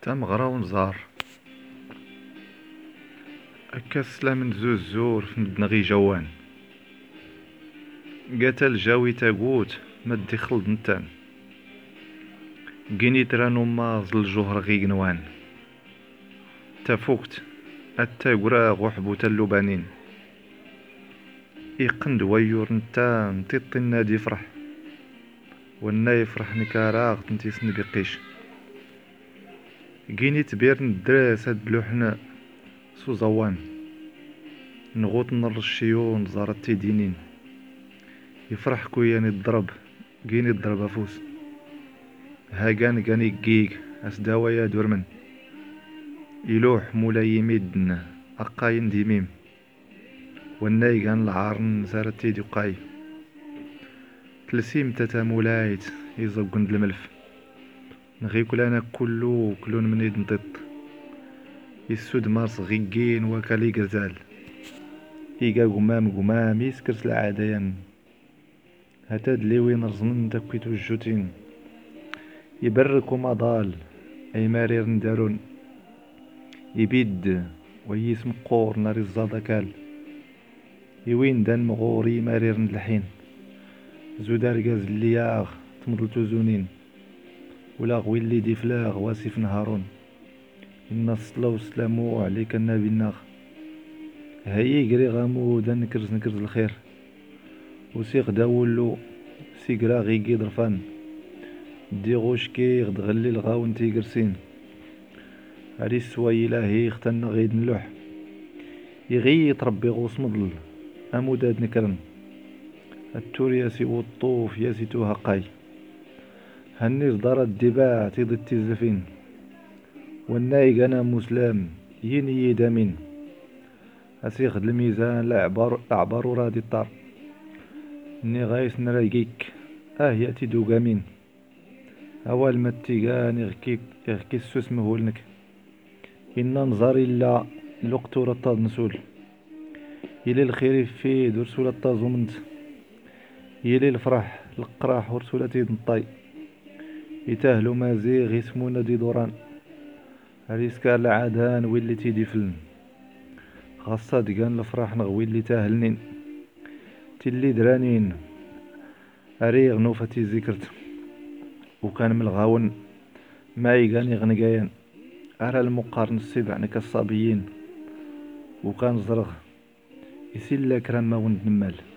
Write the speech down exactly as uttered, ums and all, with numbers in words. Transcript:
تم غراون زار أكاسلا من زوز زور فندنغي جوان قتل جاوي تاقوت مدي خلد نتان قيني ترانو ماز الجهر غي قنوان تفوكت التاقرا غحبو تلوبانين يقند ويور نتان تيطي النادي يفرح والنا يفرح نكاراغ تنتي سنبقيش قيني تبير ندراس هاد بلوحنا سو زوان نغوط نر الشيون زارت تيدينين يفرح كوياني الضرب قيني الضرب افوس هاقان قاني قيق اسداويا دورمن يلوح مولاي يميدن اقاين ديميم والناي قان العارن سارت تيدي قاي تلسيم تاتا مولايت يزوقن الملف نغي كلانا كلو كلون من يد نطط يسود مارس غيقين وكالي قزال إيقا قمام قمام يسكرس العاديان هتاد لي وين رزمن تكويتو الجوتين يبركو مضال أي مارير ندارون يبيد ويسم قور ناري الزادا كال يوين دان مغوري مارير ندلحين زودار قاز اللياغ تمضلتو زونين ولا غوي اللي دي فلاغ واسف نهارون إن الصلاة والسلام عليك النبي الناغ هاي قري غامو نكرز نكرز الخير وسيق داولو سيقرا غي قيد رفان دي غوشكي غد غلي الغاون تيقرسين هاري السواي إلهي اختن غيد نلوح يغي يتربي غوص مضل أموداد نكرن التور ياسي والطوف ياسي توها قاي هني صدار الدباع تيضي تيزفين والنايق أنا مسلم يني يدامين أسيخد الميزان لعبر أعبر رادي الطار ني غايس نرايقيك اه يأتي دوغامين أول ما تيقان يغكي يغكي السوس مهولنك إن نظر إلا لقتو رطاد نسول يلي الخير في درسولة طازومنت يلي الفرح القراح ورسولة نطاي يتاهلو مازيغ يسمونا دي دوران هريسكا العادان ويلي تيدي فلن خاصة دقان الفرح نغوي اللي تاهلنين تلي درانين أريغ نوفتي ذكرت وكان من الغاون ما يغاني غنقايان أرى المقارن السبع نك الصابيين وكان زرغ يسيل لك رما وند نمال